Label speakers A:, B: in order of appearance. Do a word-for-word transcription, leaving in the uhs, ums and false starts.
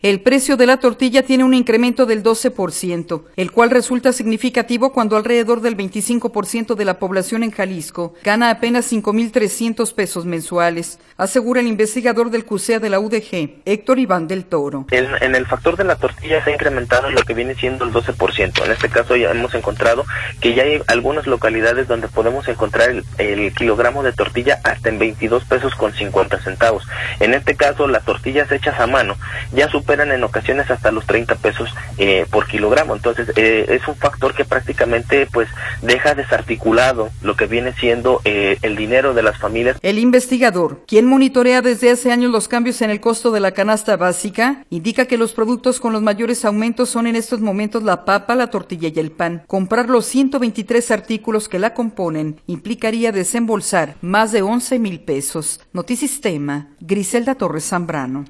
A: El precio de la tortilla tiene un incremento del doce por ciento, el cual resulta significativo cuando alrededor del veinticinco por ciento de la población en Jalisco gana apenas cinco mil trescientos pesos mensuales, asegura el investigador del CUSEA de la U D G, Héctor Iván del Toro.
B: En, en el factor de la tortilla se ha incrementado lo que viene siendo el doce por ciento. En este caso ya hemos encontrado que ya hay algunas localidades donde podemos encontrar el, el kilogramo de tortilla hasta en veintidós pesos con cincuenta centavos. En este caso las tortillas hechas a mano ya superan en ocasiones hasta los treinta pesos eh, por kilogramo. Entonces eh, es un factor que prácticamente pues deja desarticulado lo que viene siendo eh, el dinero de las familias.
A: El investigador, quien monitorea desde hace años los cambios en el costo de la canasta básica, indica que los productos con los mayores aumentos son en estos momentos la papa, la tortilla y el pan. Comprar los ciento veintitrés artículos que la componen implicaría desembolsar más de once mil pesos. Notisistema, Griselda Torres Zambrano.